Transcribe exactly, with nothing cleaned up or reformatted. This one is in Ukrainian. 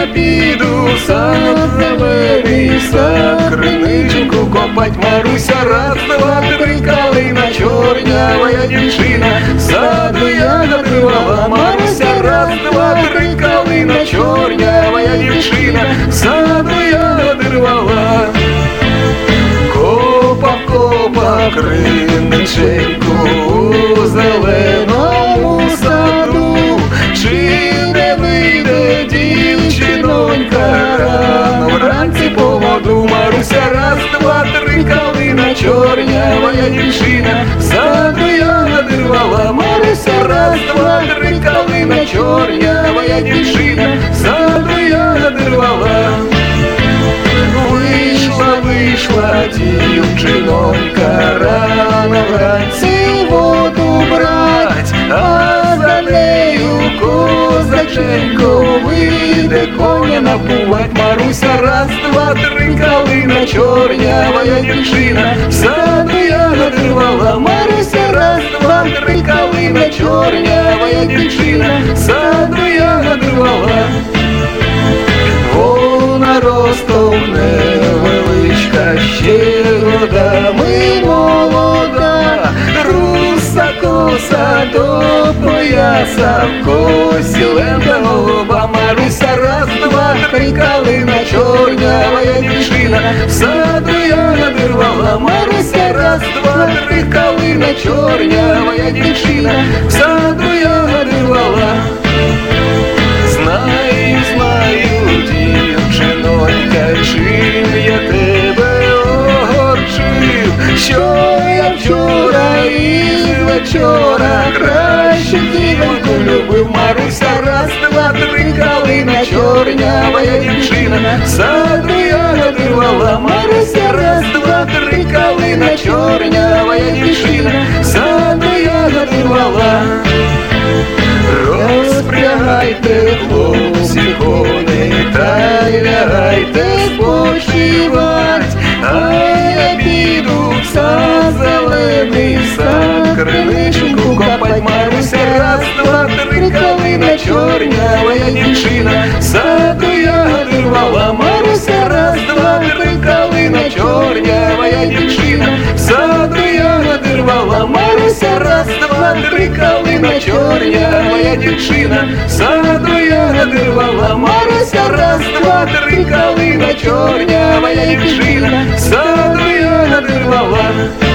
піду в сад зелений, сад, криничку копать. Маруся, раз, два, три, калина чорнявая дівчина, саду я надривала. Маруся, раз, два, три, калина чорнявая дівчина, саду я надривала. Копа, копа, криниченьку у зеленому саду, чи не вийде дівчинонька рано вранці по воду? Маруся, раз, два, три, калина чорнявая дівчина, саду я надривала. Маруся, раз, два, три, калина чорнявая дівчина, саду я надривала. Вийшла, вийшла дівчинонька рано вранці воду брать, а за нею козаченько вийде коня напувать. Маруся, раз, два, три, калина чорнявая дівчина, саду я надривала. Маруся, раз, два, три, калина чорнявая дівчина, саду я надривала. Вона ростом невеличка, ще годами молода, руса коса до пояса, в косі лента голуба. Маруся, раз, два, три, калина чорнявая дівчина, в саду я надривала. Маруся, раз, два, три, калина чорнявая дівчина, в саду я надривала. Знаю, знаю, дівчинонька, чим я тебе огорчив, що я вчора із вечора краще дівоньку любив. Маруся, раз, два, три, калина чорнявая дівчина, в саду я надривала. Маруся, раз, два, три, калина чорнявая дівчина, в саду я надривала. Розпрягайте, хлопці, коней, та й лягайте спочивать, а я піду в сад зелений, сад, криничку копать. Маруся, раз, два, три, калина чорнявая дівчина, саду я надривала. Маруся, раз, два, три, калина чорнявая дівчина, саду я надривала. Маруся, раз, два, три, калина чорнявая дівчина, саду я надривала. Маруся, раз, два, три, калина чорнявая дівчина, саду я надривала.